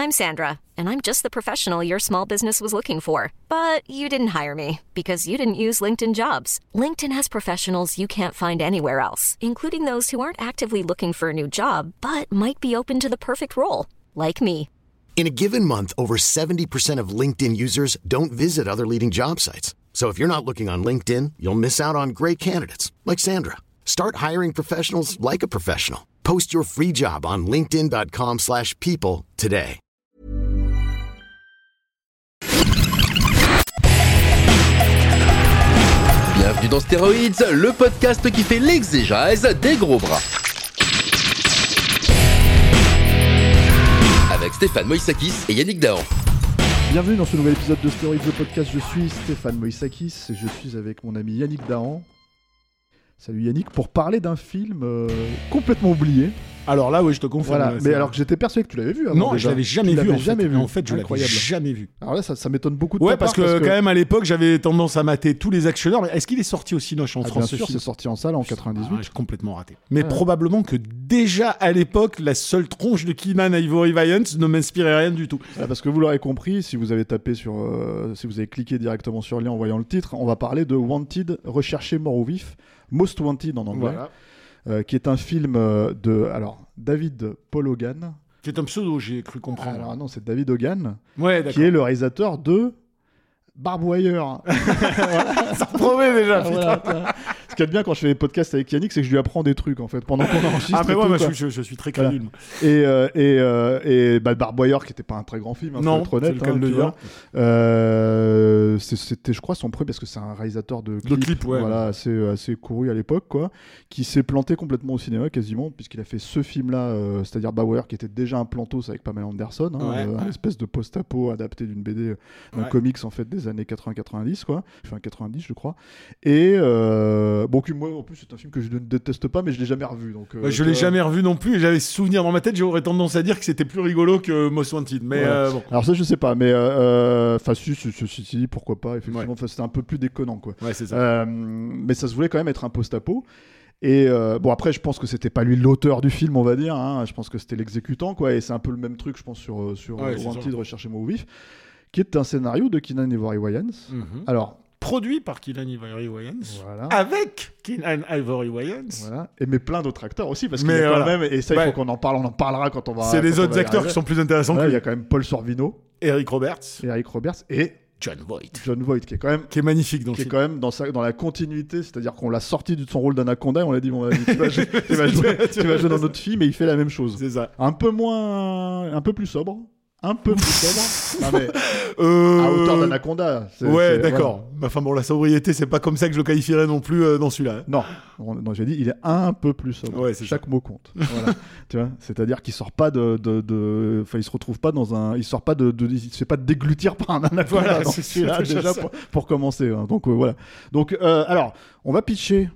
I'm Sandra, and I'm just the professional your small business was looking for. But you didn't hire me because you didn't use LinkedIn Jobs. LinkedIn has professionals you can't find anywhere else, including those who aren't actively looking for a new job, but might be open to the perfect role, like me. In a given month, over 70% of LinkedIn users don't visit other leading job sites. So if you're not looking on LinkedIn, you'll miss out on great candidates like Sandra. Start hiring professionals like a professional. Post your free job on linkedin.com/people today. Bienvenue dans Stéroïdes, le podcast qui fait l'exégèse des gros bras. Avec Stéphane Moïsakis et Yannick Dahan. Bienvenue dans ce nouvel épisode de Stéroïdes, le podcast. Je suis Stéphane Moïsakis et je suis avec mon ami Yannick Dahan. Salut Yannick, pour parler d'un film complètement oublié. Alors là, oui, je te confirme. Voilà, mais alors que j'étais persuadé que tu l'avais vu avant. Non, déjà. je l'avais jamais vu. En fait, je l'avais Incroyable. jamais vu. Alors là, ça m'étonne beaucoup de Ouais, ta parce part, que quand même, à l'époque, j'avais tendance à mater tous les actionneurs. Mais est-ce qu'il est sorti au Cinoche en bien France, ce sûr, film c'est sorti en salle en 98. J'ai complètement raté. Mais probablement que déjà à l'époque, la seule tronche de Keenan Ivory Wayans ne m'inspirait rien du tout. Parce que vous l'aurez compris, si vous avez tapé sur, si vous avez cliqué directement sur le lien en voyant le titre, on va parler de Wanted, recherché mort ou vif, Most Wanted en anglais. Voilà. Qui est un film de David Paul Hogan. C'est un pseudo, j'ai cru comprendre. Alors non, c'est David Hogan, Ouais, d'accord. qui est le réalisateur de Barbed Wire. Ça promet déjà, putain. Voilà. Ce qui est bien quand je fais des podcasts avec Yannick, c'est que je lui apprends des trucs en fait pendant qu'on enregistre. Ah, mais et moi, tout, quoi. je suis très crédule. Et Barbed Wire, qui n'était pas un très grand film, Non, faut être honnête, c'est le cas de le tu dire. vois. C'était, je crois, son premier, parce que c'est un réalisateur de clips, ouais. voilà, assez couru à l'époque, quoi, qui s'est planté complètement au cinéma quasiment, puisqu'il a fait ce film-là, c'est-à-dire Barbed Wire, qui était déjà un plantos avec Pamela Anderson, une espèce de post-apo adapté d'une BD, d'un comics en fait des années 80-90, quoi, enfin 90 je crois. Et bon, moi en plus c'est un film que je ne déteste pas, mais je l'ai jamais revu. Donc, je l'ai jamais revu non plus, et j'avais ce souvenir dans ma tête, j'aurais tendance à dire que c'était plus rigolo que Most Wanted, mais ouais. bon. Alors ça je sais pas, mais enfin si, pourquoi pas, effectivement, Ouais. c'était un peu plus déconnant, quoi. Ouais, c'est ça. Mais ça se voulait quand même être un post-apo. Et bon, après je pense que c'était pas lui l'auteur du film, on va dire, hein. Je pense que c'était l'exécutant, quoi, et c'est un peu le même truc, je pense, sur Wanted, recherché mort ou vif, qui est un scénario de Keenan Ivory Wayans. Alors Produit par Keenan Ivory Wayans, voilà. avec Keenan Ivory Wayans. Voilà. Et mais plein d'autres acteurs aussi, parce qu'il Mais y a quand voilà. même, et ça il faut qu'on en parle, on en parlera quand on va. C'est les autres acteurs qui sont plus intéressants Voilà, que il y lui. a quand même Paul Sorvino, Eric Roberts, Eric Roberts et John Voight, John Voight, qui est quand même qui est magnifique dans le qui est film. quand même dans la continuité, c'est-à-dire qu'on l'a sorti de son rôle d'Anaconda et on l'a dit, bon, vas-y, tu vas jouer dans notre film, et il fait la même chose. C'est ça. Un peu plus sobre. Non, mais à hauteur d'Anaconda. Ouais, d'accord. Voilà. Enfin bon, la sobriété, c'est pas comme ça que je le qualifierais non plus dans celui-là. Non, j'ai dit, il est un peu plus sobre. Ouais, c'est chaque ça. mot compte. Voilà. Tu vois, c'est-à-dire qu'il sort pas enfin, il se retrouve pas dans un, il sort pas il se fait pas déglutir par un anaconda. Voilà, dans celui-là, déjà pour commencer. Hein. Donc voilà. Donc alors, on va pitcher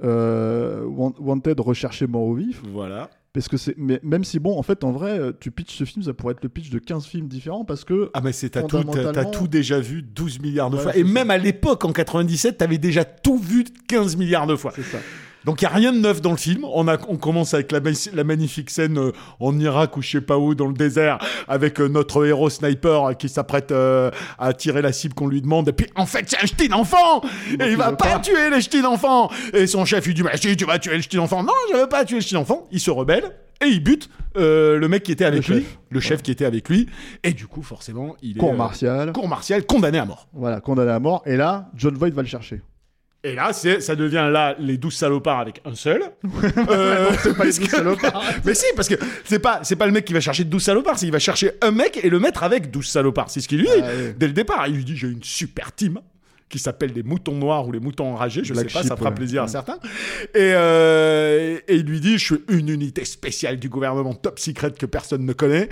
Wanted, recherché mort ou vif. Voilà. Parce que mais même si bon, en fait, en vrai, tu pitches ce film, ça pourrait être le pitch de 15 films différents, parce que Ah, mais t'as tout déjà vu 12 milliards de fois. Et c'est même à l'époque, en 97, t'avais déjà tout vu 15 milliards de fois. C'est ça. Donc il n'y a rien de neuf dans le film. On commence avec la magnifique scène en Irak ou je sais pas où, dans le désert, avec notre héros sniper qui s'apprête à tirer la cible qu'on lui demande. Et puis en fait c'est un ch'ti d'enfant et il va pas tuer les ch'tis d'enfants. Et son chef il dit mais si tu vas tuer le ch'ti d'enfant. Non, je veux pas tuer le ch'ti d'enfant. Il se rebelle et il bute le mec qui était avec lui, le chef qui était avec lui. Et du coup forcément il est cour martial, condamné à mort. Voilà, condamné à mort. Et là John Voight va le chercher. Et là, ça devient là les 12 salopards avec un seul. C'est pas les 12 salopards. Mais si, parce que c'est pas le mec qui va chercher 12 salopards, c'est qu'il va chercher un mec et le mettre avec 12 salopards. C'est ce qu'il lui dit dès le départ. Il lui dit j'ai une super team qui s'appelle les moutons noirs ou les moutons enragés, je sais pas, ça fera plaisir à certains. Et il lui dit je suis une unité spéciale du gouvernement top secret que personne ne connaît.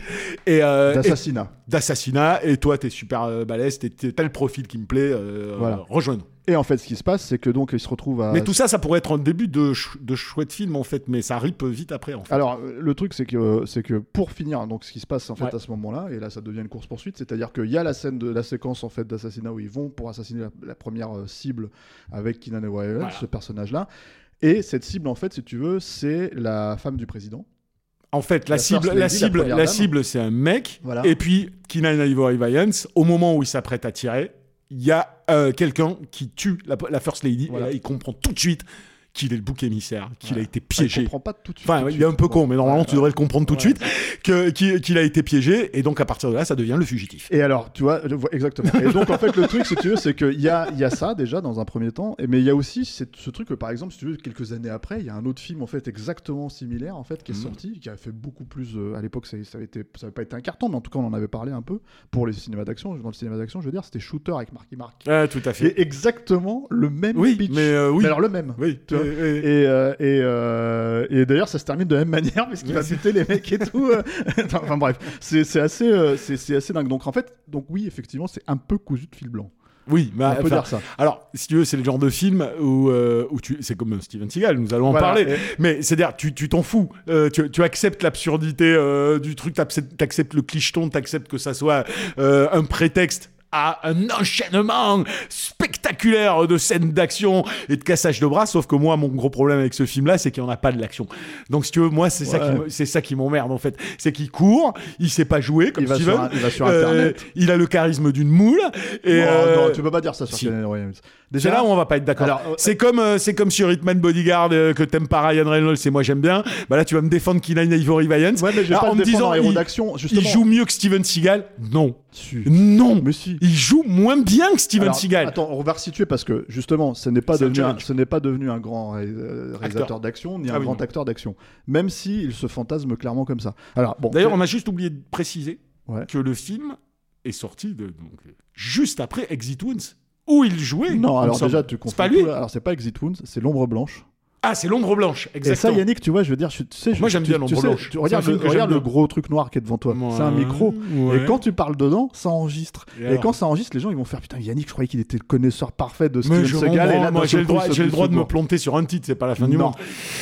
D'assassinat. Et toi, t'es super balèze, t'as le profil qui me plaît. Voilà. Rejoins-nous. Et en fait, ce qui se passe, c'est que donc il se retrouve à. Mais tout ça, ça pourrait être un début de chouette film en fait, mais ça ripe vite après en fait. Alors le truc, c'est que pour finir, donc ce qui se passe en fait à ce moment-là, et là ça devient une course poursuite, c'est-à-dire qu'il y a la scène de la séquence en fait d'assassinat où ils vont pour assassiner la première cible avec Keenan Ivory Wayans, ce personnage-là, et cette cible en fait, si tu veux, c'est la femme du président. En fait, la First cible, Lady, la cible, c'est un mec. Voilà. Et puis, Keenan Ivory Valiant, au moment où il s'apprête à tirer, il y a quelqu'un qui tue la First Lady. Voilà. Et là, il comprend tout de suite qu'il est le bouc émissaire, qu'il a été Il piégé. comprend pas tout de suite. Enfin, il est un peu con, mais normalement, tu devrais le comprendre tout de suite, qu'il a été piégé. Et donc, à partir de là, ça devient le fugitif. Et alors, tu vois, exactement. Et donc, en fait, le truc, si tu veux, c'est qu'il y a ça, déjà, dans un premier temps. Mais il y a aussi ce truc que, par exemple, si tu veux, quelques années après, il y a un autre film, en fait, exactement similaire, en fait, qui est sorti, qui a fait beaucoup plus... à l'époque, ça avait pas été un carton, mais en tout cas, on en avait parlé un peu pour les cinémas d'action. Dans le cinéma d'action, je veux dire, c'était Shooter avec Marky Mark. Tout à fait. Et exactement le même pitch. Mais alors, le même. Oui. Tu vois. Et d'ailleurs, ça se termine de la même manière, puisqu'il va buter les mecs et tout. Enfin bref, c'est assez dingue. Donc en fait, oui, effectivement, c'est un peu cousu de fil blanc. Oui, mais on peut dire ça. Alors, si tu veux, c'est le genre de film où c'est comme Steven Seagal, nous allons en parler. Mais c'est-à-dire, tu t'en fous. Tu acceptes l'absurdité du truc, t'acceptes le clicheton, t'acceptes que ça soit un prétexte à un enchaînement spectaculaire de scènes d'action et de cassage de bras, sauf que moi, mon gros problème avec ce film-là, c'est qu'il n'y en a pas de l'action. Donc, si tu veux, moi, c'est ça qui m'emmerde, en fait. C'est qu'il court, il sait pas jouer, comme Steven. Il va sur Internet. Il a le charisme d'une moule. Et non, tu peux pas dire ça sur Keanu Reeves. Déjà, c'est là où on va pas être d'accord. Alors, c'est comme sur Hitman Bodyguard que t'aimes pas Ryan Reynolds et moi j'aime bien. Bah là, tu vas me défendre Keenan Ivory Valiant. Ouais, mais je vais pas en me me disant, en héros d'action. Justement. Il joue mieux que Steven Seagal. Non. Si. Non. Mais si. Il joue moins bien que Steven Seagal. Attends, on va resituer parce que justement, ce n'est pas devenu un grand réalisateur d'action ni un grand acteur d'action. Même si il se fantasme clairement comme ça. Alors bon. D'ailleurs, on a juste oublié de préciser que le film est sorti juste après Exit Wounds, où il jouait. Non, alors déjà, tu confonds. C'est pas lui. Alors c'est pas Exit Wounds, c'est L'Ombre Blanche. Ah, c'est L'Ombre Blanche, exactement. Et ça, Yannick, tu vois, je veux dire, moi j'aime bien L'Ombre Blanche. Regarde le gros truc noir qui est devant toi. C'est un micro. Ouais. Et quand tu parles dedans, ça enregistre. Et quand ça enregistre, les gens ils vont faire putain, Yannick, je croyais qu'il était le connaisseur parfait de Steven Seagal. Et là, moi, j'ai le droit de me planter sur un titre, c'est pas la fin du monde.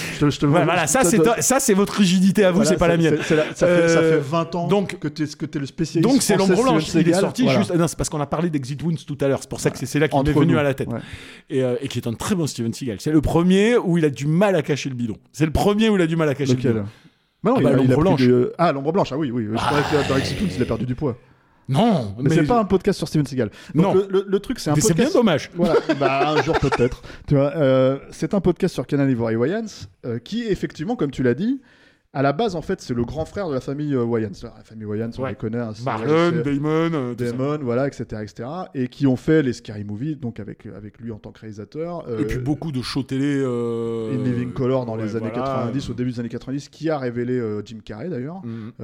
Voilà, ça c'est votre rigidité à vous, c'est pas la mienne. Ça fait 20 ans que t'es le spécialiste. Donc c'est L'Ombre Blanche. Il est sorti juste. Non, c'est parce qu'on a parlé d'Exit Wounds tout à l'heure. C'est pour ça que c'est là qui m'est venu à la tête. Et qui est un très bon Steven Seagal. C'est le premier où il a du mal à cacher le bidon. C'est le premier où il a du mal à cacher le bidon. Bah non, L'Ombre Blanche. L'Ombre Blanche, oui. Je croyais que dans Exit Wounds, il a perdu du poids. Non, mais c'est pas un podcast sur Steven Seagal. Donc non. Le truc, c'est un podcast. C'est bien dommage. Voilà. Un jour peut-être. Tu vois, c'est un podcast sur Keenan Ivory Wayans qui, effectivement, comme tu l'as dit, à la base, en fait, c'est le grand frère de la famille Wayans. La famille Wayans, on les connaît. Marlon, Damon, voilà, etc., et qui ont fait les Scary Movies, donc avec lui en tant que réalisateur. Et puis beaucoup de shows télé. In Living Color dans les années 90, au début des années 90, qui a révélé Jim Carrey d'ailleurs.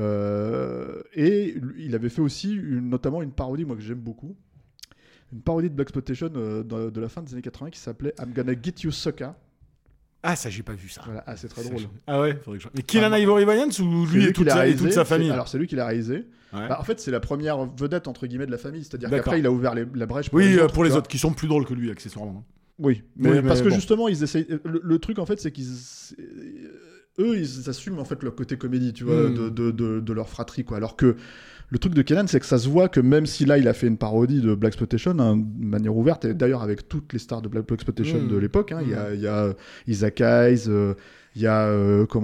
Et il avait fait aussi notamment une parodie, moi que j'aime beaucoup. Une parodie de Blaxploitation de la fin des années 80 qui s'appelait I'm Gonna Get You Sucker. Ah, ça, j'ai pas vu ça. Voilà, c'est très drôle. Ah ouais, faudrait que je... Mais Keenan Ivory Valiant ou lui et toute sa famille? Alors, c'est lui qui l'a réalisé. Ouais. En fait, c'est la première vedette, entre guillemets, de la famille. C'est-à-dire qu'après, il a ouvert la brèche pour les autres. Pour les autres, qui sont plus drôles que lui, accessoirement. Oui, mais parce que justement, ils essayent... Le truc, en fait, c'est qu'ils... Eux, ils assument, en fait, leur côté comédie, tu vois, de leur fratrie, quoi. Alors que... Le truc de Keenan, c'est que ça se voit que même si là, il a fait une parodie de Blaxploitation de manière ouverte, et d'ailleurs avec toutes les stars de Blaxploitation de l'époque, il y a Isaac Hayes, il y a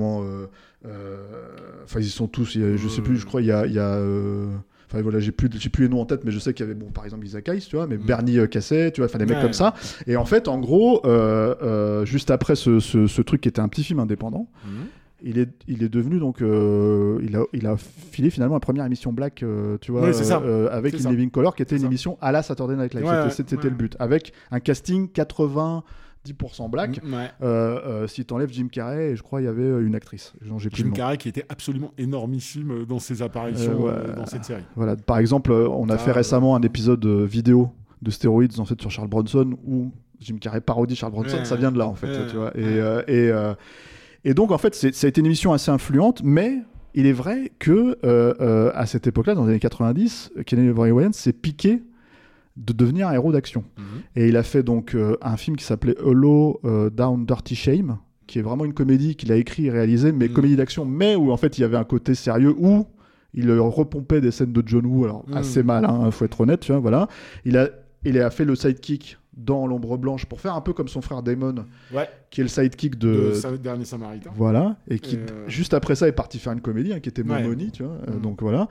ils sont tous, je sais plus, je crois, il y a enfin voilà, j'ai plus les noms en tête, mais je sais qu'il y avait par exemple Isaac Hayes, tu vois, mais Bernie Casset, tu vois, enfin des mecs comme ça. Et en fait, en gros, juste après ce truc qui était un petit film indépendant. Il est devenu donc il a filé finalement la première émission Black tu vois avec In Living Color qui était une émission à la Saturday Night Live. C'était le but, avec un casting 90% Black. Si t'enlèves Jim Carrey, et je crois il y avait une actrice. Jim Carrey qui était absolument énormissime dans ses apparitions dans cette série. Voilà, par exemple, on a fait récemment un épisode vidéo de Stéroïdes en fait sur Charles Bronson où Jim Carrey parodie Charles Bronson. Ça vient de là en fait, tu vois. Et donc, en fait, ça a été une émission assez influente, mais il est vrai que à cette époque-là, dans les années 90, Keenan Ivory Wayans s'est piqué de devenir un héros d'action. Et il a fait donc un film qui s'appelait Hollow Down Dirty Shame, qui est vraiment une comédie qu'il a écrit et réalisée, mais comédie d'action, mais où en fait il y avait un côté sérieux, où il repompait des scènes de John Woo, alors assez mal, faut être honnête, tu vois, voilà. Il a fait le sidekick dans l'ombre blanche pour faire un peu comme son frère Damon, Ouais. qui est le sidekick De Dernier Samaritain. Voilà, et qui juste après ça est parti faire une comédie qui était Momoni, tu vois. Donc voilà,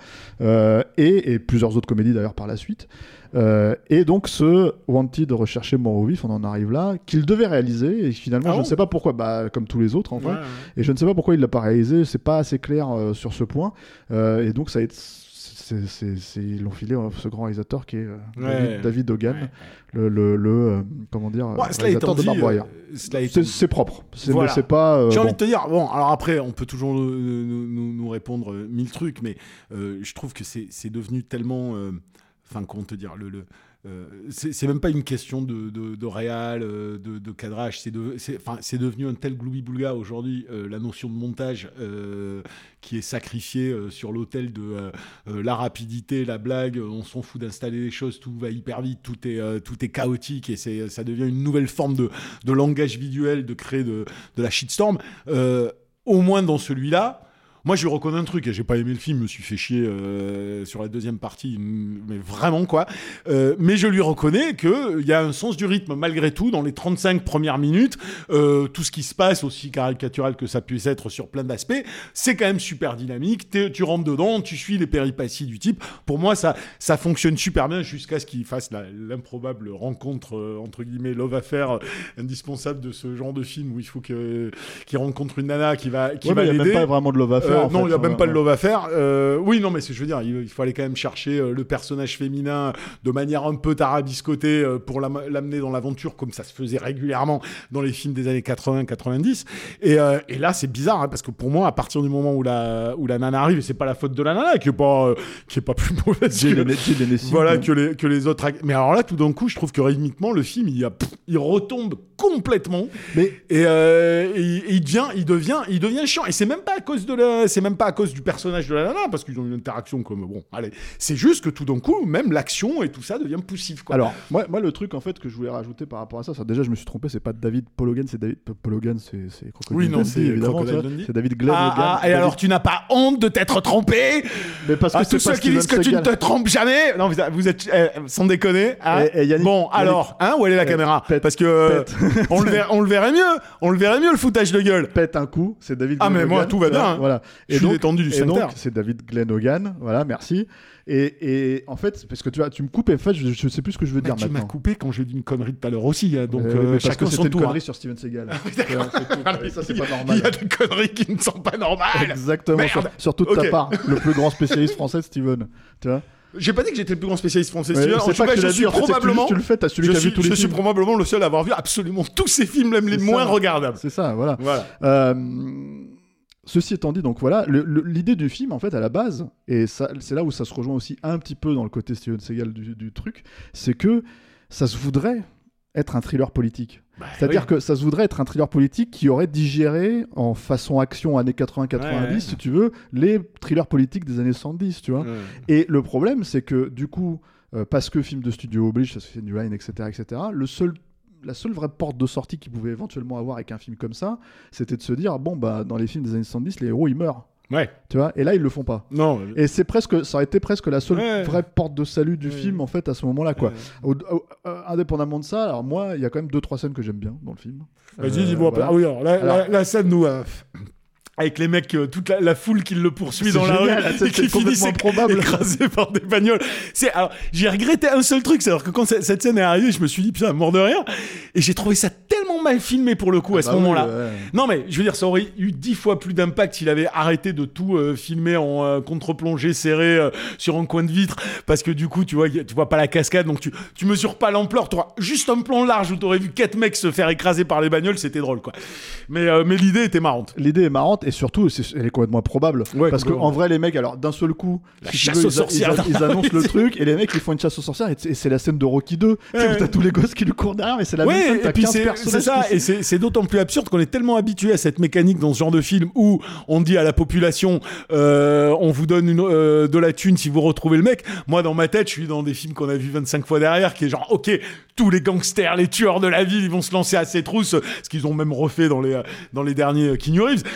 et plusieurs autres comédies d'ailleurs par la suite. Et donc ce Wanted recherché mort ou vif, on en arrive là, qu'il devait réaliser et finalement je ne sais pas pourquoi, comme tous les autres en fait, et je ne sais pas pourquoi il l'a pas réalisé, c'est pas assez clair sur ce point, et donc ça a été ils l'ont filé ce grand réalisateur qui est David Hogan, le comment dire, réalisateur de Barbed Wire. C'est propre, mais c'est pas. J'ai envie de te dire, bon, alors après, on peut toujours nous répondre 1000 trucs, mais je trouve que c'est devenu tellement. Enfin, comment te dire, c'est même pas une question de réal, de cadrage. C'est devenu un tel gloubi-boulga aujourd'hui, la notion de montage qui est sacrifiée sur l'autel de la rapidité, la blague. On s'en fout d'installer les choses, tout va hyper vite, tout est chaotique et ça devient une nouvelle forme de langage visuel, de créer de la shitstorm. Au moins dans celui-là. Moi, je lui reconnais un truc, et j'ai pas aimé le film, je me suis fait chier sur la deuxième partie, mais vraiment quoi. Mais je lui reconnais qu'il y a un sens du rythme malgré tout dans les 35 premières minutes. Tout ce qui se passe, aussi caricatural que ça puisse être sur plein d'aspects, c'est quand même super dynamique. Tu rentres dedans, tu suis les péripéties du type. Pour moi, ça fonctionne super bien jusqu'à ce qu'il fasse l'improbable rencontre, entre guillemets, love affair indispensable de ce genre de film où il faut qu'il rencontre une nana qui va l'aider. Il n'y a même pas vraiment de love affair. Non, il n'y a même pas de love affair. Oui, non, mais je veux dire, il faut aller quand même chercher le personnage féminin de manière un peu tarabiscotée pour l'amener dans l'aventure, comme ça se faisait régulièrement dans les films des années 80-90. Et là, c'est bizarre, parce que pour moi, à partir du moment où la nana arrive, c'est pas la faute de la nana qui est pas plus mauvaise que les autres. Mais alors là, tout d'un coup, je trouve que rythmiquement, le film, il retombe complètement. Et il devient chiant. Et c'est même pas à cause du personnage de la nana, parce qu'ils ont une interaction comme bon, allez, c'est juste que tout d'un coup, même l'action et tout ça devient poussif, quoi. Alors, moi, le truc en fait que je voulais rajouter par rapport à ça, déjà je me suis trompé, c'est pas David Paul Hogan, c'est David Paul Hogan, c'est Crocodile oui, non, Dundee, c'est évidemment, c'est David Glenn Hogan. Et alors, tu n'as pas honte de t'être trompé? Mais parce que tous ceux qui disent que tu ne te trompes jamais, non, vous êtes sans déconner. Hein, Yannick, bon, alors, où elle est la caméra? Parce que on le verrait mieux le foutage de gueule. Pète un coup, c'est David Glenn Hogan. Mais moi, tout va bien. Voilà. Je suis détendu du sphincter. Donc, c'est David Glenn Hogan. Voilà, merci. Et en fait, parce que tu me coupes, et en fait, je sais plus ce que je veux dire maintenant. Tu m'as coupé quand j'ai dit une connerie tout à l'heure aussi. Donc, parce que c'était une tour, connerie sur Steven Seagal. Ça, c'est pas normal. Il y a des conneries qui ne sont pas normales. Exactement. Surtout de ta part, le plus grand spécialiste français, Steven. Tu vois? J'ai pas dit que j'étais le plus grand spécialiste français. Steven. C'est pas que tu l'as dit, probablement. Tu le fais, t'as celui qui a vu tous les films. Je suis probablement le seul à avoir vu absolument tous ces films, même les moins regardables. C'est ça, voilà. Ceci étant dit, donc voilà, l'idée du film, en fait, à la base, et ça, c'est là où ça se rejoint aussi un petit peu dans le côté Steven Seagal du truc, c'est que ça se voudrait être un thriller politique. C'est-à-dire que ça se voudrait être un thriller politique qui aurait digéré en façon action années 80-90, si tu veux, les thrillers politiques des années 70, tu vois. Et le problème, c'est que du coup, parce que film de studio oblige, ça se fait New Line, etc., la seule vraie porte de sortie qu'ils pouvaient éventuellement avoir avec un film comme ça, c'était de se dire, bon, bah, dans les films des années 70, les héros, ils meurent. Ouais. Tu vois, et là, ils le font pas. Non. Et ça aurait été presque la seule vraie porte de salut du film, en fait, à ce moment-là, quoi. Indépendamment de ça, alors moi, il y a quand même 2-3 scènes que j'aime bien dans le film. Vas-y, dis-moi. Voilà. Ah oui, alors la scène, nous... avec les mecs, toute la foule qui le poursuit dans génial, la rue et qui finissent écrasés par des bagnoles. Alors, j'ai regretté un seul truc, c'est-à-dire que quand cette scène est arrivée, je me suis dit, putain, mort de rire. Et j'ai trouvé ça tellement mal filmé pour le coup à ce moment-là. Non, mais je veux dire, ça aurait eu 10 fois plus d'impact s'il avait arrêté de tout filmer en contre-plongée serré sur un coin de vitre. Parce que du coup, tu vois pas la cascade, donc tu mesures pas l'ampleur. Tu vois juste un plan large où t'aurais vu 4 mecs se faire écraser par les bagnoles, c'était drôle, quoi. Mais l'idée était marrante. L'idée est marrante. Et surtout, elle est complètement improbable. Parce qu'en vrai, les mecs, alors d'un seul coup, ils annoncent le truc et les mecs ils font une chasse aux sorcières et c'est la scène de Rocky 2 où t'as tous les gosses qui lui courent derrière, mais c'est la même scène, t'as 15 personnages. C'est ça, et c'est d'autant plus absurde qu'on est tellement habitué à cette mécanique dans ce genre de film où on dit à la population on vous donne de la thune si vous retrouvez le mec. Moi, dans ma tête, je suis dans des films qu'on a vu 25 fois derrière, qui est genre, ok, tous les gangsters, les tueurs de la ville, ils vont se lancer à ces trousses, ce qu'ils ont même refait dans les derniers Keanu Reeves.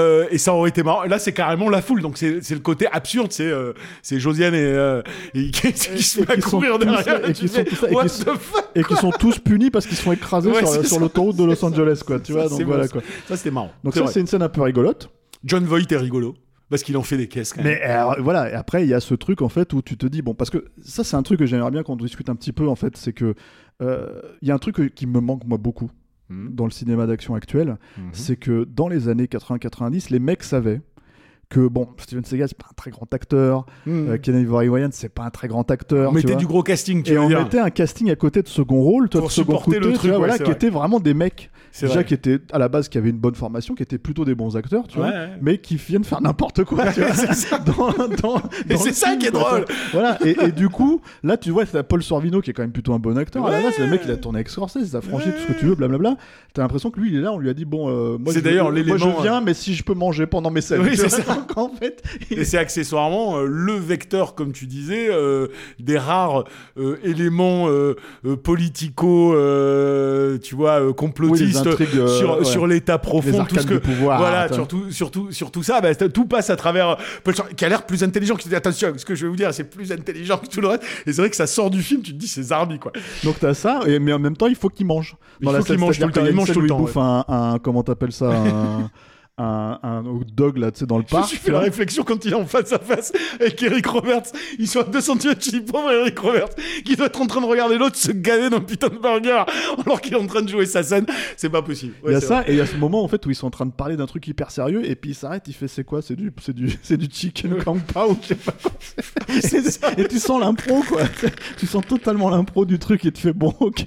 ça aurait été marrant. Là, c'est carrément la foule, donc c'est le côté absurde, c'est Josiane et qui se met à courir derrière. Et qui sont tous punis parce qu'ils se font écraser sur l'autoroute de Los Angeles, quoi. Tu vois, donc voilà, quoi. Ça, c'était marrant. Donc ça, c'est une scène un peu rigolote. John Voight est rigolo. Parce qu'il en fait des caisses, quand même. Mais alors, voilà, et après, il y a ce truc, en fait, où tu te dis, bon, parce que ça, c'est un truc que j'aimerais bien qu'on discute un petit peu, en fait, c'est que il y a un truc qui me manque, moi, beaucoup, dans le cinéma d'action actuel, c'est que dans les années 80-90, les mecs savaient que, bon, Steven Seagal, c'est pas un très grand acteur, Kenan Ivory Wayans, c'est pas un très grand acteur. On mettait du gros casting, tu veux dire. Et on mettait un casting à côté de second rôle, pour supporter le truc, voilà, qui étaient vraiment des mecs. Déjà qui étaient à la base, qui avaient une bonne formation, qui étaient plutôt des bons acteurs, tu vois, mais qui viennent faire n'importe quoi, tu vois. C'est ça. Et c'est ça qui est drôle. Voilà. Et du coup, là, tu vois, t'as Paul Sorvino qui est quand même plutôt un bon acteur. À la base, le mec, il a tourné avec Scorsese, il a franchi tout ce que tu veux, blablabla. T'as l'impression que lui, il est là, on lui a dit bon, moi, je viens, mais si je peux manger pendant mes scènes. Oui, c'est ça. En fait. Et c'est accessoirement le vecteur, comme tu disais, des rares éléments politico, tu vois, complotistes sur l'état profond, tout ce que pouvoir, voilà, surtout ça, tout passe à travers qui a l'air plus intelligent. Qui dit attention, ce que je vais vous dire, c'est plus intelligent que tout le reste. Et c'est vrai que ça sort du film, tu te dis c'est Zarbi, quoi. Donc t'as ça, mais en même temps il faut qu'il mange. Il mange tout le temps. Il mange tout le temps. Bouffe un comment t'appelles ça un hot dog là, tu sais, dans le parc. Je fais la réflexion quand il est en face à face avec Eric Roberts. Ils sont à 2 cm. Je dis pauvre Eric Roberts qui doit être en train de regarder l'autre se gaver dans le putain de burger alors qu'il est en train de jouer sa scène. C'est pas possible. Il y a ça vrai. Et il y a ce moment en fait où ils sont en train de parler d'un truc hyper sérieux et puis il s'arrête, il fait c'est quoi, c'est du chicken kang pao, je sais pas quoi. Et tu sens l'impro, quoi. Tu sens totalement l'impro du truc et tu fais bon, ok.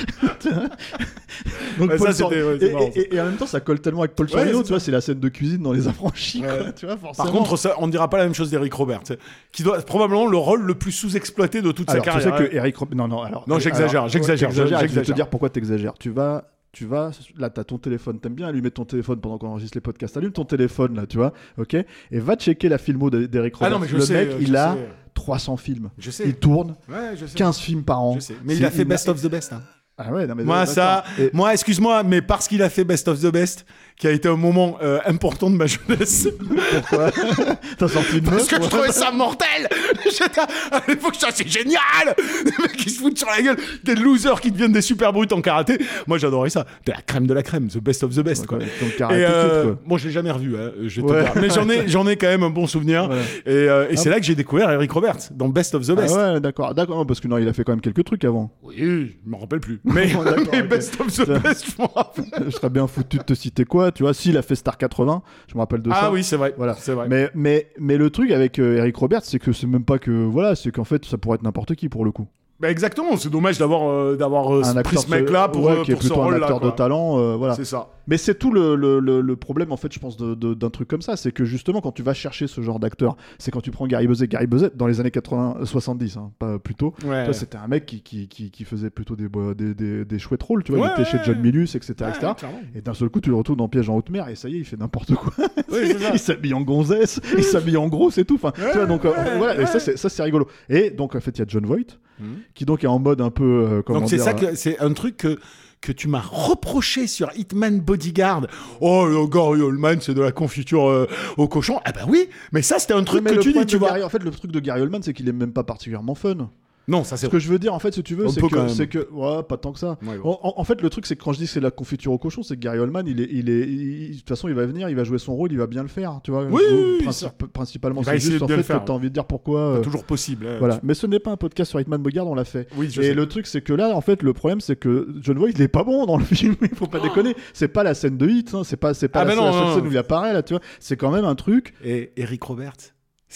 Donc ça, c'était marrant, et en même temps ça colle tellement avec Paul Sorvino, tu vois, c'est la scène de cuisine dans Les Affranchis, quoi, tu vois, forcément. Par contre, ça, on ne dira pas la même chose d'Eric Roberts, qui doit être probablement le rôle le plus sous-exploité de toute sa carrière. Tu sais que Eric Roberts... Non, j'exagère. Je vais te dire pourquoi t'exagères. Tu vas, là, t'as ton téléphone, t'aimes bien allumer ton téléphone pendant qu'on enregistre les podcasts. Allume ton téléphone, là, tu vois, ok, et va checker la filmo d'Eric Roberts. Le mec, il a 300 films. Je sais. Il tourne 15 films par an. Je sais. Mais il a fait Best of the Best. Hein. Ah ouais, non, mais moi, excuse-moi, mais parce qu'il a fait Best of the Best, qui a été un moment important de ma jeunesse. Pourquoi? T'as sorti une Parce que je trouvais ça mortel. À l'époque, ça c'est génial. Les mecs qui se foutent sur la gueule, des losers qui deviennent des super brutes en karaté. Moi, j'adorais ça. C'était la crème de la crème, the best of the best, quoi. Moi, je l'ai jamais revu, hein, je vais te dire. Mais j'en ai quand même un bon souvenir. Ouais. Et c'est là que j'ai découvert Eric Roberts dans Best of the Best. Ah ouais, d'accord, parce que non, il a fait quand même quelques trucs avant. Oui, je me rappelle plus. Mais, Best of the Best, je m'en rappelle. Je serais bien foutu de te citer quoi, tu vois, s'il a fait Star 80, je me rappelle de ça. Ah oui, c'est vrai. Voilà. C'est vrai. Mais le truc avec Eric Roberts, c'est que c'est même pas que, voilà, c'est qu'en fait, ça pourrait être n'importe qui pour le coup. Bah exactement, c'est dommage d'avoir pris ce mec-là pour qui est pour plutôt ce un rôle-là. acteur de talent, voilà. C'est ça. Mais c'est tout le problème, en fait, je pense, d'un truc comme ça. C'est que justement, quand tu vas chercher ce genre d'acteur, c'est quand tu prends Gary Busey dans les années 70, hein, pas plus tôt. Ouais. Toi, c'était un mec qui faisait plutôt des chouettes rôles, tu vois. Il était chez John Milius, etc. Et d'un seul coup, tu le retrouves dans Piège en haute mer et ça y est, il fait n'importe quoi. Il s'habille en gonzesse, il s'habille en gros, c'est tout. Enfin, tu vois, donc voilà. Et ça, c'est rigolo. Et donc, en fait, il y a John Voight qui donc est en mode un peu donc c'est ça que c'est un truc que tu m'as reproché sur Hitman Bodyguard. Oh, le Gary Oldman, c'est de la confiture au cochon. Ah bah oui, mais ça c'était un truc que tu dis, tu vois. En fait, le truc de Gary Oldman, c'est qu'il est même pas particulièrement fun. Non, ça c'est ce que je veux dire en fait, si tu veux, c'est que ouais, pas tant que ça. Ouais, bon. En fait, le truc c'est que quand je dis que c'est de la confiture au cochon, c'est que Gary Oldman, de toute façon, il va venir, il va jouer son rôle, il va bien le faire, tu vois. Oui, principalement, c'est juste en fait que t'as envie de dire pourquoi. Toujours possible. Voilà, mais ce n'est pas un podcast sur Hitman Bodyguard, on l'a fait. Oui, et le truc c'est que là, en fait, le problème c'est que John Voight, il est pas bon dans le film. Il faut pas déconner. C'est pas la scène de hit, hein, c'est pas la seule scène où il apparaît là, tu vois. C'est quand même un truc. Et Eric Roberts,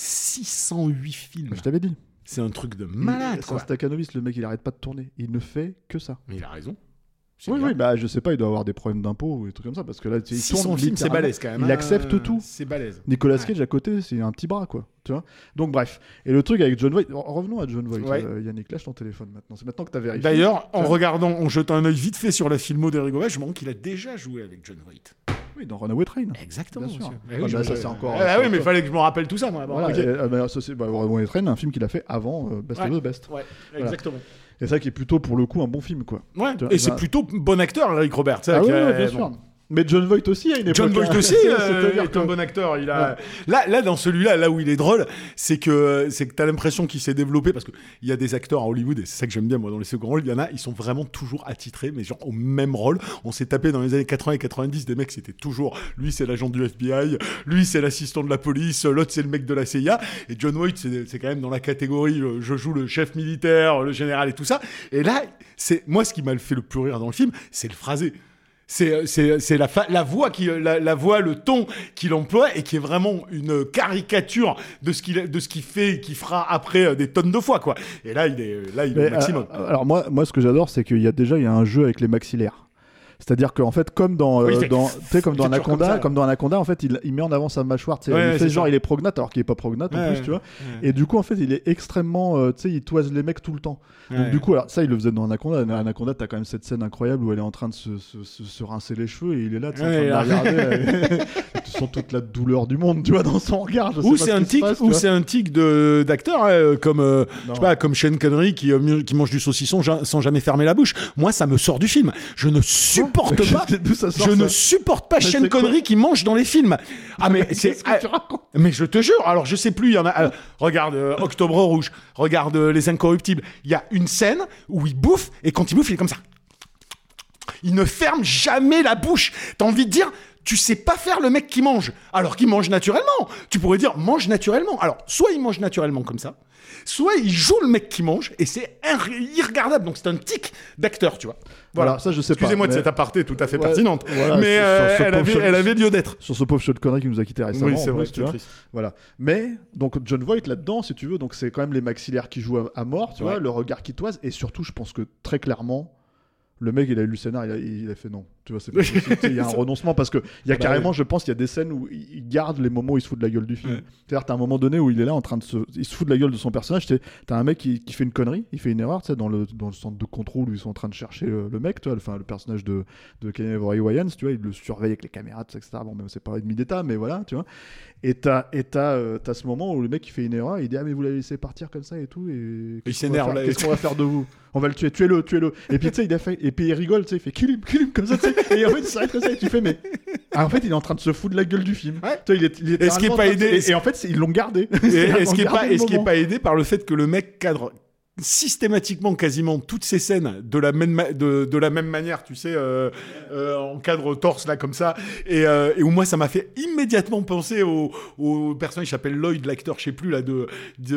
608 films. Je t'avais dit. C'est un truc de malade. C'est un Stakhanoviste, le mec, il arrête pas de tourner. Il ne fait que ça. Mais il a raison. Oui, bah je sais pas, il doit avoir des problèmes d'impôts ou des trucs comme ça parce que là, il tourne son film, c'est balèze quand même. Il accepte tout. C'est balèze. Nicolas Cage à côté, c'est un petit bras, quoi. Tu vois. Donc bref. Et le truc avec John Voight, revenons à John Voight. Yannick, lâche ton téléphone maintenant. C'est maintenant que t'as vérifié. D'ailleurs, en jetant un œil vite fait sur la filmo d'Eric Roberts, je me rends qu'il a déjà joué avec John Voight. Oui, dans Runaway Train. Exactement. Bien sûr. Ça c'est encore. Ah oui, mais il fallait que je me rappelle tout ça, moi. Voilà. Ça c'est Runaway Train, un film qu'il a fait avant Best of the Best. Ouais, exactement. Et ça qui est plutôt pour le coup un bon film, quoi. Ouais. Et c'est plutôt bon acteur, Eric Roberts. Ah oui, bien sûr. Mais John Voight aussi, à une époque. John Voight aussi est un bon acteur. Il a... là, dans celui-là, là où il est drôle, c'est que t'as l'impression qu'il s'est développé, parce qu'il y a des acteurs à Hollywood, et c'est ça que j'aime bien, moi, dans les seconds rôles, il y en a, ils sont vraiment toujours attitrés, mais genre au même rôle. On s'est tapé dans les années 80 et 90, des mecs, c'était toujours, lui, c'est l'agent du FBI, lui, c'est l'assistant de la police, l'autre, c'est le mec de la CIA, et John Voight, c'est quand même dans la catégorie, je joue le chef militaire, le général et tout ça. Et là, moi, ce qui m'a fait le plus rire dans le film, c'est le phrasé. C'est la voix la voix, le ton qu'il emploie, et qui est vraiment une caricature de ce qu'il fait et qu'il fera après des tonnes de fois, quoi. Et là, il est au maximum. Alors moi, ce que j'adore, c'est qu'il y a un jeu avec les maxillaires. C'est-à-dire qu'en fait, comme dans Anaconda, en fait, il met en avant sa mâchoire. Il fait genre, il est prognate alors qu'il est pas prognate en plus, tu vois. Et du coup, en fait, il est extrêmement, il toise les mecs tout le temps. Donc du coup, alors, ça, il le faisait dans Anaconda. Dans Anaconda, t'as quand même cette scène incroyable où elle est en train de se rincer les cheveux et il est là, tu sais, en train de la regarder. Tu sens toute la douleur du monde, tu vois, dans son regard. Ou c'est un tic d'acteur, comme je sais pas, comme Sean Connery qui mange du saucisson sans jamais fermer la bouche. Moi, ça me sort du film. Je ne supporte pas Sean Connery qui mange dans les films. Ah mais mais je te jure. Alors je sais plus. Il y en a. Regarde Octobre Rouge. Regarde Les Incorruptibles. Il y a une scène où il bouffe et quand il bouffe, il est comme ça. Il ne ferme jamais la bouche. T'as envie de dire. Tu sais pas faire le mec qui mange, alors qu'il mange naturellement. Tu pourrais dire mange naturellement. Alors, soit il mange naturellement comme ça, soit il joue le mec qui mange, et c'est irregardable. Donc c'est un tic d'acteur, tu vois. Voilà, ça je sais pas. Excusez-moi de cette aparté tout à fait pertinente, mais elle avait lieu d'être. Sur ce pauvre Sean Connery qui nous a quitté récemment. Oui, c'est vrai, c'est triste. Voilà. Mais donc John Voight là-dedans, si tu veux, donc c'est quand même les maxillaires qui jouent à mort, tu vois, le regard qui toise, et surtout, je pense que très clairement. Le mec, il a lu le scénario, il a fait non. Tu vois, c'est pas possible. Il y a un renoncement parce que il y a carrément, je pense, il y a des scènes où il garde les moments où il se fout de la gueule du film. C'est-à-dire, t'as un moment donné où il est là en train il se fout de la gueule de son personnage. T'as un mec qui fait une connerie, il fait une erreur, tu sais, dans le centre de contrôle où ils sont en train de chercher le mec, tu vois, le personnage de Kenny Avery Wayans, tu vois, il le surveille avec les caméras, etc. Bon, même c'est pas ennemi d'État, mais voilà, tu vois. Et t'as ce moment où le mec il fait une erreur, il dit ah mais vous l'avez laissé partir comme ça et tout, et il s'énerve. Qu'est-ce qu'on va faire de vous? On va le tuer, tuez-le. Et puis tu sais, et puis il rigole, tu sais, il fait kill him comme ça, tu sais. Et en fait il s'arrête comme ça et tu fais mais en fait il est en train de se foutre de la gueule du film. Ouais. Tu sais, il est et ce qui est pas aidé. Et en fait ils l'ont gardé. Et ce qui est pas aidé par le fait que le mec cadre systématiquement quasiment toutes ces scènes de la même manière, tu sais, en cadre torse là comme ça, et où moi ça m'a fait immédiatement penser au personnage qui s'appelle Lloyd, l'acteur, je sais plus là, de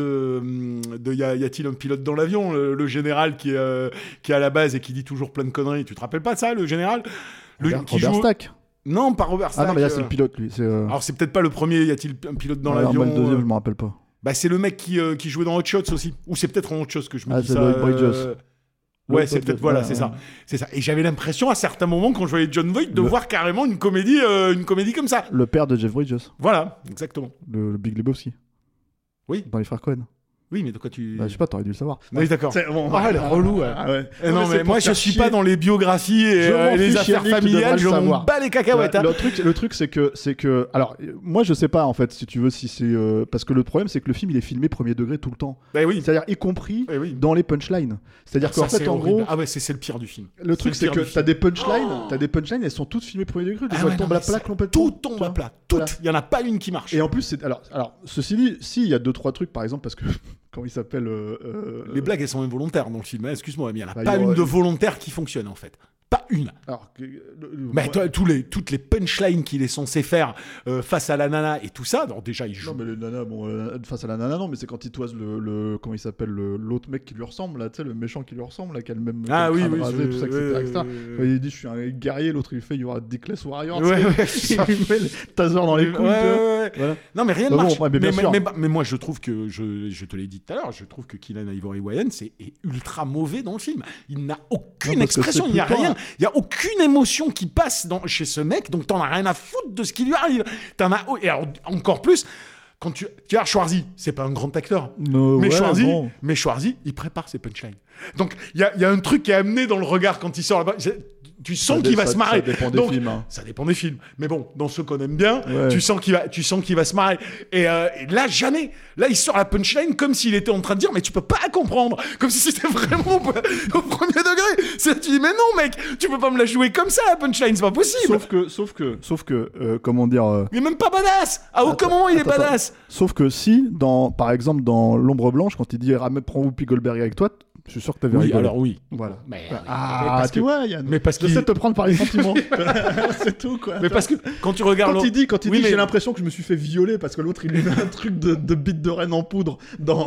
y a-t-il un pilote dans l'avion, le général qui est à la base et qui dit toujours plein de conneries. Tu te rappelles pas de ça, le général Robert Stack. Non, pas Robert Stack. Ah non, mais là c'est le pilote, lui. Alors c'est peut-être pas le premier. Y a-t-il un pilote dans l'avion? Le deuxième, je me rappelle pas. Bah c'est le mec qui jouait dans Hot Shots aussi. Ou c'est peut-être en Hot Shots que je me dis c'est ça. Lloyd Bridges. Ouais, c'est peut-être c'est ça. C'est ça. Et j'avais l'impression à certains moments quand je voyais John Voight de voir carrément une comédie comme ça. Le père de Jeff Bridges. Voilà, exactement. Le Big Lebowski. Oui. Dans les frères Coen. Oui, mais de quoi tu... je sais pas, t'aurais dû le savoir. Oui, d'accord. Elle est relou. Ouais. Non, mais moi, je suis pas dans les biographies et les affaires familiales, je m'en bats les cacahuètes. Le truc, c'est que... Alors, moi, je sais pas, en fait, si tu veux, si c'est... Parce que le problème, c'est que le film, il est filmé premier degré tout le temps. Bah oui. C'est-à-dire, y compris dans les punchlines. C'est-à-dire qu'en fait, en gros... Ah ouais, c'est le pire du film. Le truc, c'est que t'as des punchlines, elles sont toutes filmées premier degré. Elles tombent à plat complètement. Tout tombe à plat. Toutes. Il y en a pas une qui marche. Et en plus, alors, ceci dit, si, il y a 2-3 trucs, par exemple, parce que... Comment il s'appelle Les blagues, elles sont involontaires dans le film. Excuse-moi, mais il n'y en a pas une de volontaire qui fonctionne, en fait. Pas une. Alors, toutes les punchlines qu'il est censé faire face à la nana et tout ça, alors déjà, il joue. Non, mais le nana, face à la nana, non, mais c'est quand il toise comment il s'appelle, l'autre mec qui lui ressemble, là, tu sais, le méchant qui lui ressemble, là, qui a le même crâne rasé, tout ça, etc. Il dit, je suis un guerrier, l'autre, il fait, il y aura Dickless Warrior, il met le taser dans les couilles, Voilà. Non, mais rien ne marche. Mais moi, je trouve que, je te l'ai dit tout à l'heure, je trouve que Keenen Ivory Wayans est ultra mauvais dans le film. Il n'a aucune expression, il n'y a rien. Il n'y a aucune émotion qui passe chez ce mec, donc t'en as rien à foutre de ce qui lui arrive. Et alors, encore plus, quand tu vois, Schwarzy, c'est pas un grand acteur. Mais Schwarzy, il prépare ses punchlines. Donc, il y a un truc qui est amené dans le regard quand il sort là-bas. tu sens qu'il va se marrer. Ça dépend des films. Hein. Ça dépend des films. Mais bon, dans ceux qu'on aime bien, ouais. tu sens qu'il va se marrer. Et là, jamais. Là, il sort la punchline comme s'il était en train de dire, mais tu peux pas comprendre. Comme si c'était vraiment au premier degré. Tu dis, mais non, mec, tu peux pas me la jouer comme ça, la punchline, c'est pas possible. Sauf que, comment dire... Il est même pas badass. À aucun moment, il est badass. Sauf que si, par exemple, dans L'Ombre Blanche, quand il dit prends Whoopi Goldberg avec toi, je suis sûr que t'avais rigolé. Alors oui. Voilà. Mais tu vois, Yann. Mais parce je sais te prendre par les sentiments. C'est tout, quoi. Mais parce que quand tu regardes... Quand il dit j'ai l'impression que je me suis fait violer parce que l'autre, il lui met un truc de bite de reine en poudre dans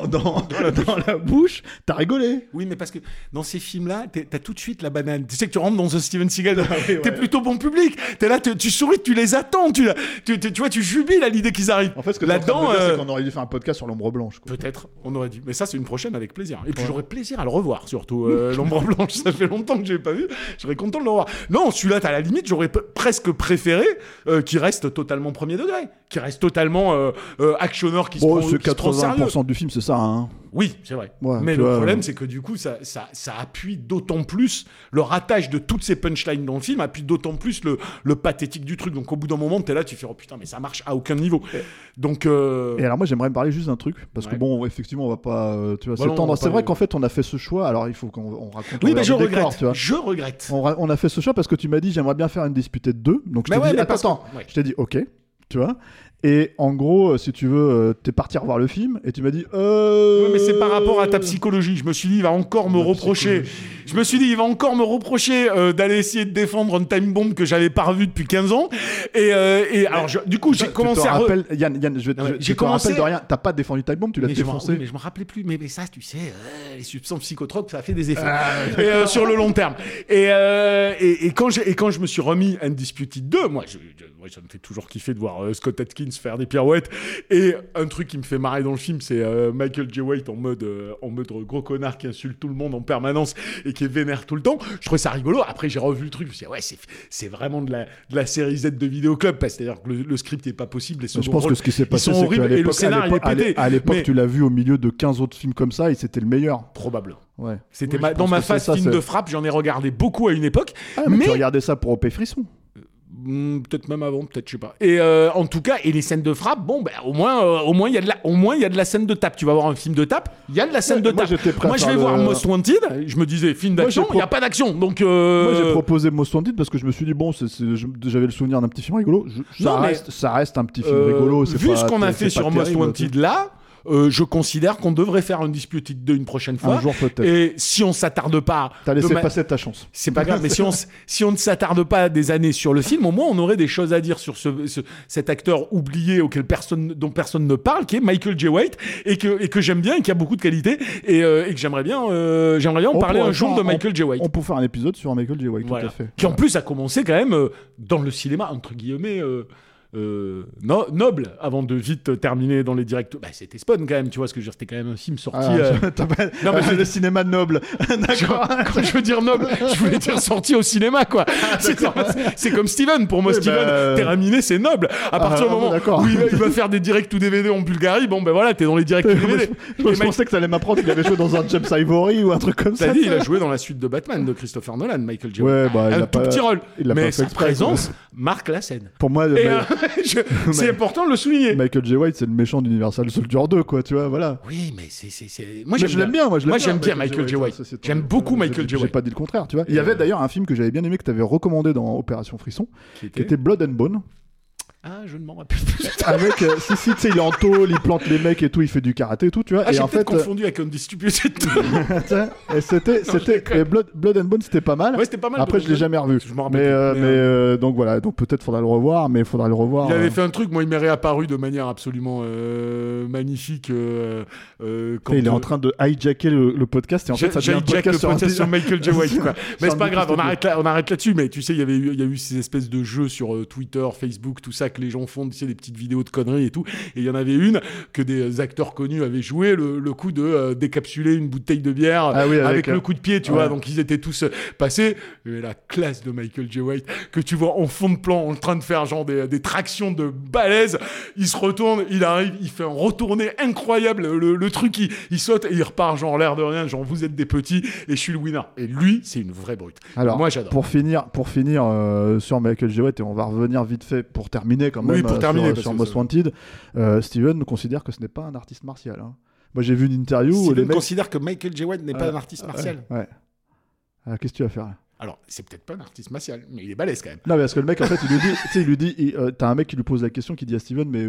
la bouche, t'as rigolé. Oui, mais parce que dans ces films-là, t'as tout de suite la banane. Tu sais que tu rentres dans The Steven Seagal, t'es plutôt bon public. T'es là, tu souris, tu les attends. Tu vois, tu jubiles à l'idée qu'ils arrivent. En fait, ce que là-dedans, c'est qu'on aurait dû faire un podcast sur L'Ombre Blanche. Quoi. Peut-être, on aurait dû. Mais ça, c'est une prochaine avec plaisir. Et puis j'aurais plaisir à le revoir, surtout. L'Ombre Blanche, ça fait longtemps que j'ai pas vu. Je serais content de le revoir. Non, celui-là, à la limite, j'aurais presque préféré qu'il reste totalement premier degré, qu'il reste totalement actionneur qui se prend c'est qui se prend 80% du film, c'est ça. Hein. Oui, c'est vrai. Ouais, mais le problème, c'est que du coup, ça appuie d'autant plus le ratage de toutes ces punchlines dans le film, appuie d'autant plus le pathétique du truc. Donc au bout d'un moment, t'es là, tu fais oh putain, mais ça marche à aucun niveau. Donc. Et alors moi, j'aimerais me parler juste d'un truc parce que bon, effectivement, on va pas, s'étendre. C'est vrai qu'en fait, on a fait ce choix. Alors il faut qu'on raconte. Oui, mais je regrette. Décor, tu vois. Je regrette. On a fait ce choix parce que tu m'as dit j'aimerais bien faire une Disputed 2. Donc je t'ai dit attends. Je t'ai dit ok, tu vois. Et en gros, si tu veux, t'es parti revoir le film et tu m'as dit ouais, mais c'est par rapport à ta psychologie. Je me suis dit, il va encore me reprocher. Je me suis dit, il va encore me reprocher d'aller essayer de défendre une time bomb que j'avais pas revue depuis 15 ans. Et alors, du coup, j'ai commencé à... Yann, je te rappelle de rien. T'as pas défendu time bomb, tu l'as défoncé. Mais je me rappelais plus. Mais ça, tu sais, les substances psychotropes, ça fait des effets. Sur le long terme. Et quand je me suis remis Undisputed 2, moi, ça me fait toujours kiffer de voir Scott Adkins faire des pirouettes. Et un truc qui me fait marrer dans le film, c'est Michael J. White en mode gros connard qui insulte tout le monde en permanence et qui est vénère tout le temps. Je trouvais ça rigolo. Après, j'ai revu le truc. Je me suis dit, ouais, c'est vraiment de la série Z de Vidéoclub. C'est-à-dire que le script n'est pas possible. Je pense que ce qui s'est passé, c'est qu'à l'époque, tu l'as vu au milieu de 15 autres films comme ça et c'était le meilleur. Probable. Ouais. C'était dans ma phase film de frappe. J'en ai regardé beaucoup à une époque. Mais tu regardais ça pour OP Frisson. Peut-être même avant, peut-être, je sais pas. Et en tout cas, et les scènes de frappe, bon, ben au moins il y a de la scène de tape. Tu vas voir un film de tape, il y a de la scène de tape. Moi, je vais voir Most Wanted. Je me disais film d'action, il y a pas d'action. Donc moi, j'ai proposé Most Wanted parce que je me suis dit bon, j'avais le souvenir d'un petit film rigolo. Ça reste un petit film rigolo. Vu ce qu'on a fait sur Most Wanted là. Je considère qu'on devrait faire un Disputed 2 une prochaine fois. Un jour peut-être. Et si on s'attarde pas... T'as laissé passer ta chance. C'est pas grave, mais si on ne s'attarde pas des années sur le film, au moins on aurait des choses à dire sur cet acteur oublié dont personne ne parle, qui est Michael J. White, et que j'aime bien, et qui a beaucoup de qualité, et que j'aimerais bien en parler un jour de Michael J. White. On peut faire un épisode sur Michael J. White, voilà. tout à fait. Qui en plus a commencé quand même dans le cinéma, entre guillemets... noble avant de vite terminer dans les directs. Bah, c'était Spawn quand même, tu vois ce que je veux dire, c'était quand même un film sorti. Non, mais le cinéma noble. D'accord. Quand je veux dire noble, je voulais dire sorti au cinéma, quoi. C'est comme Steven. Pour moi, Steven, terminé, c'est noble. À partir du moment où il va faire des directs ou DVD en Bulgarie, bon, ben voilà, t'es dans les directs ou DVD. Je pensais que t'allais m'apprendre qu'il avait joué dans un James Ivory ou un truc comme ça. T'as dit, il a joué dans la suite de Batman de Christopher Nolan, Michael J. Ouais, bah, un tout petit rôle. Mais sa présence marque la scène. Pour moi, c'est important de le souligner. Michael J. White, c'est le méchant d'Universal Soldier 2, quoi, tu vois, voilà. Oui, mais moi je l'aime bien. Moi j'aime bien Michael J. White. J'aime beaucoup Michael J. White. J'ai pas dit le contraire, tu vois. Il y avait d'ailleurs un film que j'avais bien aimé que t'avais recommandé dans Opération Frisson, qui était Blood and Bone. Ah, je ne m'en rappelle plus. Avec, tu sais, il est en tôle, il plante les mecs et tout, il fait du karaté et tout, tu vois. Ah, j'ai en fait confondu avec Undisputed. Et c'était Blood and Bone, c'était pas mal. Ouais, c'était pas mal. Après, je l'ai jamais revu. Je m'en rappelle. Donc voilà, donc peut-être faudra le revoir, mais faudra le revoir. Il avait fait un truc, moi, il m'est réapparu de manière absolument magnifique. Il est en train de hijacker le podcast et en fait, ça devient un podcast sur Michael J. White, quoi. Mais c'est pas grave, on arrête là-dessus. Mais tu sais, il y a eu ces espèces de jeux sur Twitter, Facebook, tout ça que les gens font, tu sais, des petites vidéos de conneries et tout. Et il y en avait une que des acteurs connus avaient joué, le coup de décapsuler une bouteille de bière avec le coup de pied, tu vois. Donc ils étaient tous passés. Et la classe de Michael J. White que tu vois en fond de plan en train de faire genre des tractions de balèze. Il se retourne, il arrive, il fait un retourné incroyable. Le truc, il saute et il repart genre l'air de rien, genre vous êtes des petits et je suis le winner. Et lui, c'est une vraie brute. Alors, moi j'adore. Pour finir sur Michael J. White, et on va revenir vite fait pour terminer quand même sur Most Wanted, Steven considère que ce n'est pas un artiste martial. Hein. Moi j'ai vu une interview où Steven considère que Michael J. White n'est pas un artiste martial. Ouais. Alors, qu'est-ce que tu vas faire là? Alors, c'est peut-être pas un artiste martial, mais il est balèze quand même. Non, mais parce que le mec, en fait, il lui dit, t'as un mec qui lui pose la question, qui dit à Steven, mais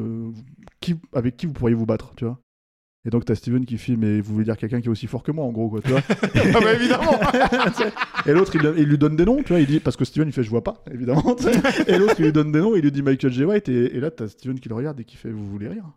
avec qui vous pourriez vous battre, tu vois? Et donc t'as Steven qui filme, et vous voulez dire quelqu'un qui est aussi fort que moi, en gros, quoi, tu vois? Ah bah évidemment. Et l'autre, il lui donne des noms, tu vois, il dit, parce que Steven, il fait, je vois pas, évidemment, et l'autre, il lui donne des noms, il lui dit Michael J. White, et là, t'as Steven qui le regarde et qui fait, vous voulez rire?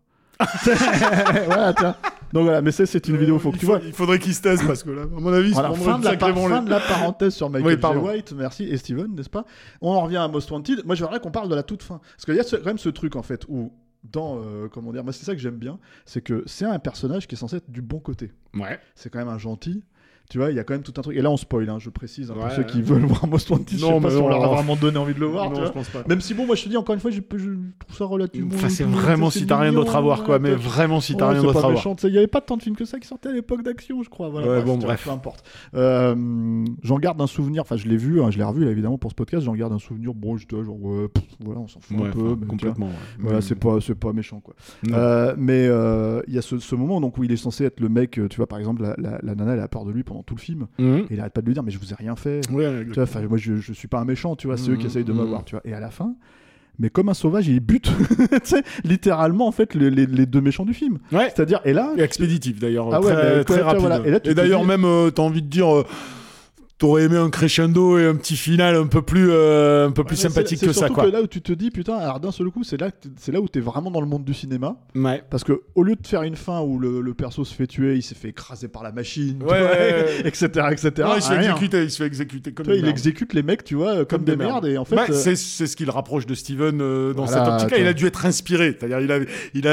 Voilà, tiens. Donc voilà, mais c'est une vidéo, faut que tu vois. Il faudrait qu'il se taise parce que là, à mon avis, voilà, fin de la parenthèse sur Michael J. White, merci, et Steven, n'est-ce pas? On en revient à Most Wanted. Moi, j'aimerais qu'on parle de la toute fin. Parce qu'il y a quand même ce truc, en fait, où, comment dire, moi, c'est ça que j'aime bien, c'est que c'est un personnage qui est censé être du bon côté. Ouais. C'est quand même un gentil. Tu vois, il y a quand même tout un truc. Et là, on spoil, hein, je précise, pour ceux qui veulent voir Most Wanted. Je sais pas si on leur a vraiment donné envie de le voir. Non, je pense pas. Même si, bon, moi, je te dis, encore une fois, je trouve ça relativement. Enfin, c'est vraiment si t'as rien d'autre à voir, quoi. Mais vraiment si t'as rien d'autre à voir. Il n'y avait pas tant de films que ça qui sortaient à l'époque d'Action, je crois. Voilà, ouais, bon, bref. Peu importe. J'en garde un souvenir. Enfin, je l'ai vu, je l'ai revu, là, évidemment, pour ce podcast. J'en garde un souvenir. Bon, j'étais genre, voilà, on s'en fout un peu. Complètement. Voilà, c'est pas méchant, quoi. Mais il y a ce moment donc où il est censé être le mec, tu vois, par exemple, la nana, elle a peur de lui pendant tout le film. Et il arrête pas de lui dire mais je vous ai rien fait. Ouais, tu vois, moi je suis pas un méchant, tu vois, c'est eux qui essayent de m'avoir, tu vois. Et à la fin, mais comme un sauvage, il bute littéralement en fait les deux méchants du film. Ouais. C'est-à-dire et là expéditif d'ailleurs, très rapide. Voilà. Et d'ailleurs même t'as envie de dire t'aurais aimé un crescendo et un petit final un peu plus sympathique que ça, quoi. C'est surtout que là où tu te dis, putain, alors d'un seul coup, c'est là où t'es vraiment dans le monde du cinéma. Ouais. Parce que au lieu de faire une fin où le perso se fait tuer, il s'est fait écraser par la machine, etc. Ouais, il se fait exécuter comme des merdes. Il exécute les mecs, tu vois, comme des merdes. Et en fait, c'est ce qui le rapproche de Steven dans cette optique-là. Il a dû être inspiré. C'est-à-dire,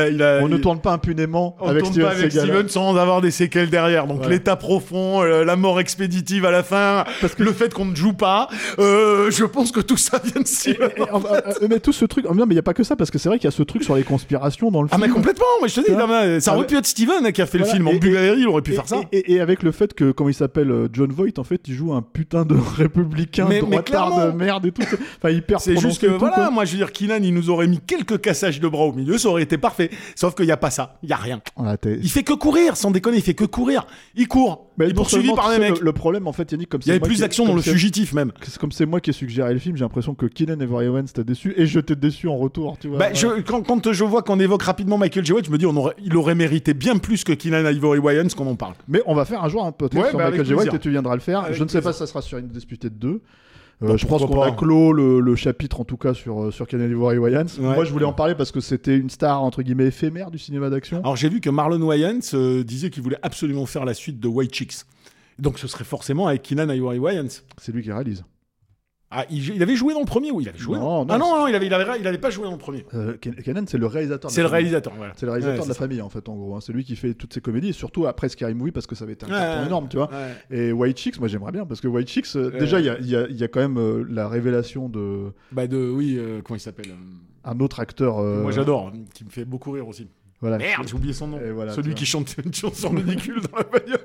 on ne tourne pas impunément avec Steven sans avoir des séquelles derrière. Donc l'état profond, la mort expéditive à la fin. Parce que le fait qu'on ne joue pas, je pense que tout ça vient de Steven. Mais tout ce truc, non, mais il y a pas que ça, parce que c'est vrai qu'il y a ce truc sur les conspirations dans le film. Ah mais complètement, moi je te dis, ça aurait pu être Steven qui a fait le film en Bulgarie, il aurait pu faire ça. Et avec le fait que, comment il s'appelle, John Voight, en fait, il joue un putain de républicain droitard de merde et tout. Enfin, hyper c'est juste que voilà, moi je veux dire, Kynan, il nous aurait mis quelques cassages de bras au milieu, ça aurait été parfait. Sauf qu'il y a pas ça, il y a rien. Il fait que courir, sans déconner, il fait que courir. Il court. Il est poursuivi par les mecs. Le problème, en fait, Yannick, comme il y avait plus d'action dans le fugitif même. Comme c'est moi qui ai suggéré le film, j'ai l'impression que Keenan Ivory Wayans t'a déçu et je t'ai déçu en retour, tu vois. Quand je vois qu'on évoque rapidement Michael J. White, je me dis il aurait mérité bien plus que Keenan Ivory Wayans qu'on en parle. Mais on va faire un jour un podcast sur Michael J. White et tu viendras le faire. Je ne sais pas si ça sera sur une Disputed 2. Je pense qu'on a clos le chapitre en tout cas sur Keenan Ivory Wayans. Moi je voulais en parler parce que c'était une star entre guillemets éphémère du cinéma d'action. Alors j'ai vu que Marlon Wayans disait qu'il voulait absolument faire la suite de White Chicks. Donc ce serait forcément avec Keenan Ivory Wayans. C'est lui qui réalise. Ah, il avait joué dans le premier ou il avait joué non, il avait pas joué dans le premier. Keenan, c'est le réalisateur. C'est le réalisateur, voilà. C'est le réalisateur de la famille, en fait, en gros. C'est lui qui fait toutes ces comédies, et surtout après Scary Movie, parce que ça avait été un carton énorme, tu vois. Et White Chicks, moi j'aimerais bien, parce que White Chicks, déjà, il y a quand même la révélation de. Comment il s'appelle un autre acteur. Moi j'adore, qui me fait beaucoup rire aussi. Voilà. Merde, j'ai oublié son nom. Voilà, celui qui chante une chanson ridicule dans la bagnole.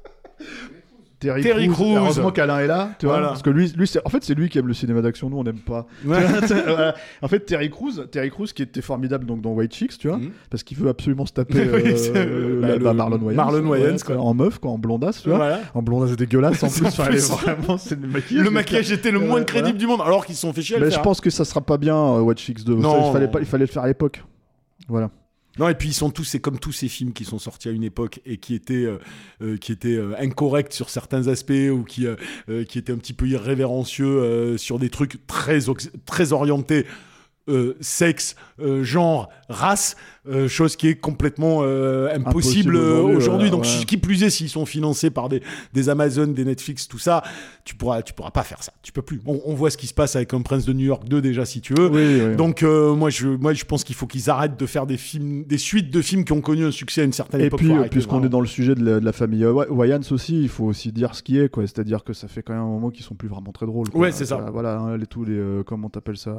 Terry Crews. Heureusement qu'Alain est là, tu vois, parce que lui c'est lui qui aime le cinéma d'action, nous on n'aime pas. Voilà. En fait, Terry Crews qui était formidable donc dans White Chicks, tu vois, parce qu'il veut absolument se taper Marlon Wayans en meuf, en blondasse, tu vois, en blondasse dégueulasse en plus. Vraiment, c'est le maquillage était le moins crédible du monde, alors qu'ils se sont fait chier. Mais je pense que ça sera pas bien White Chicks 2. Il fallait le faire à l'époque. Voilà. Non, et puis c'est comme tous ces films qui sont sortis à une époque et qui étaient incorrects sur certains aspects ou qui étaient un petit peu irrévérencieux sur des trucs très orientés sexe, genre, race. chose qui est complètement impossible aujourd'hui. Donc, ouais. qui plus est, s'ils sont financés par des Amazon, des Netflix, tout ça, tu pourras pas faire ça. Tu peux plus. On voit ce qui se passe avec Un Prince de New York 2 déjà, si tu veux. Oui. Donc, moi, je pense qu'il faut qu'ils arrêtent de faire des suites de films qui ont connu un succès à une certaine époque. Et puis, puisqu'on est dans le sujet de la famille Wayans aussi, il faut aussi dire ce qui est, quoi. C'est-à-dire que ça fait quand même un moment qu'ils sont plus vraiment très drôles, quoi. Ouais, c'est ça. Voilà, hein, tous les comment t'appelles ça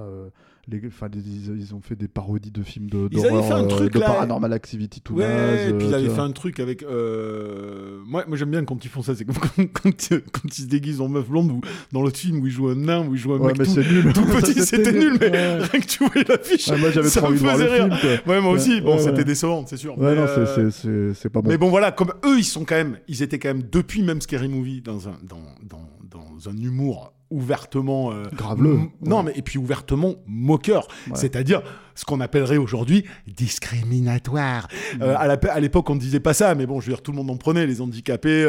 ils ont fait des parodies de films d'horreur, ils avaient fait un truc de là, Paranormal Activity tout naze. Ouais, et puis ils avaient fait un truc avec moi j'aime bien quand ils font ça, c'est comme quand ils se déguisent en meuf blonde, ou dans l'autre film où ils jouent un nain, où ils jouent un mec mais c'est nul. tout petit, c'était nul, mais rien que tu voyais l'affiche, moi j'avais trop envie de voir le film, quoi. Ouais, moi aussi, c'était décevant, c'est sûr. Ouais, mais, non, c'est pas bon. Mais bon, voilà, comme eux, ils étaient quand même depuis même Scary Movie dans un humour ouvertement graveleux. Non, mais et puis ouvertement moqueur, c'est-à-dire ce qu'on appellerait aujourd'hui discriminatoire. À l'époque, on ne disait pas ça, mais bon, je veux dire, tout le monde en prenait, les handicapés,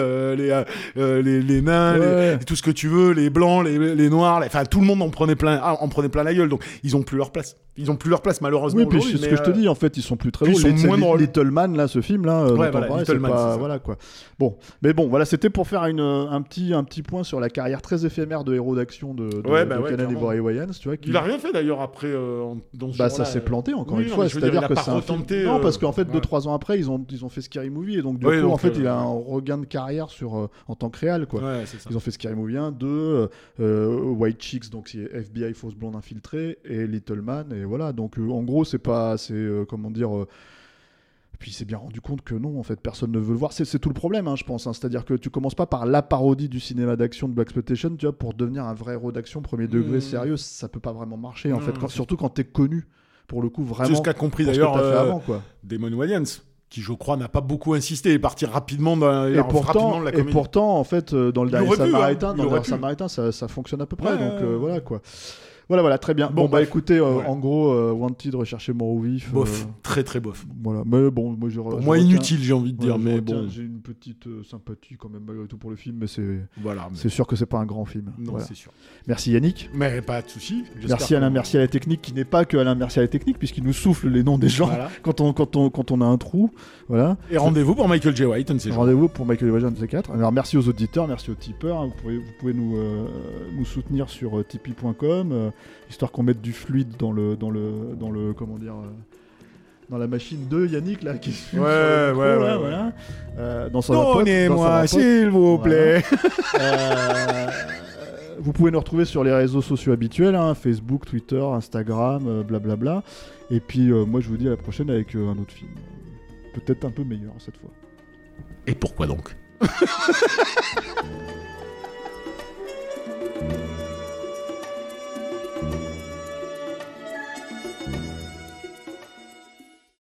les nains, tout ce que tu veux, les blancs, les noirs, enfin tout le monde en prenait plein la gueule. Donc ils ont plus leur place. Ils ont plus leur place, malheureusement. Oui, puis c'est ce que je te dis, en fait, ils sont plus très drôles. Ils sont moins drôles. Little Man, là, ce film là, Little Man, c'est ça. voilà quoi. Bon, mais bon, voilà, c'était pour faire un petit point sur la carrière très éphémère de héros d'action de Conan Ivory Wayans, tu vois. Il a rien fait d'ailleurs après dans ce ça s'est planté encore une non, fois, c'est-à-dire que c'est retenté. Non, parce qu'en fait 2-3 ans après, ils ont fait Scary Movie, et donc du coup en fait, il a un regain de carrière en tant que réal, quoi. Ouais, c'est ça. Ils ont fait Scary Movie 1, 2, White Chicks, donc c'est FBI fausse blonde infiltrée, et Little Man, et voilà. Donc en gros, comment dire. Puis il s'est bien rendu compte que non, en fait, personne ne veut le voir. C'est tout le problème, hein, je pense. Hein. C'est-à-dire que tu commences pas par la parodie du cinéma d'action de Blaxploitation, tu vois, pour devenir un vrai héros d'action premier degré sérieux, ça peut pas vraiment marcher, en fait. Surtout quand t'es connu, pour le coup, vraiment. C'est ce qu'a compris d'ailleurs Damon Wayans, qui je crois n'a pas beaucoup insisté et parti rapidement de la comédie. Et pourtant, en fait, dans le dernier Samaritain, ça fonctionne à peu près. Donc voilà quoi. Voilà, très bien. Bon, écoutez, en gros, Wanted, recherchez mort ou vif. Bof, très très bof. Voilà, mais bon, moi pour moi inutile, j'ai envie de dire, mais bon. J'ai une petite sympathie quand même malgré tout pour le film, mais c'est sûr que c'est pas un grand film. Non, voilà. c'est sûr. Merci Yannick. Mais pas de souci. Merci Alain, merci à la technique, qui n'est pas que Alain, merci à la technique, puisqu'il nous souffle les noms des gens quand on a un trou. Voilà. Et rendez-vous pour Michael J. White, rendez-vous pour Michael J. White, un de ces quatre. Alors merci aux auditeurs, merci aux tipeurs. Vous pouvez nous soutenir sur tipeee.com, histoire qu'on mette du fluide dans le comment dire, dans la machine de Yannick là qui voilà. Dans son donnez-moi s'il vous plaît. Vous pouvez nous retrouver sur les réseaux sociaux habituels, hein, Facebook, Twitter, Instagram, blablabla. Et puis moi je vous dis à la prochaine avec un autre film, peut-être un peu meilleur cette fois. Et pourquoi donc?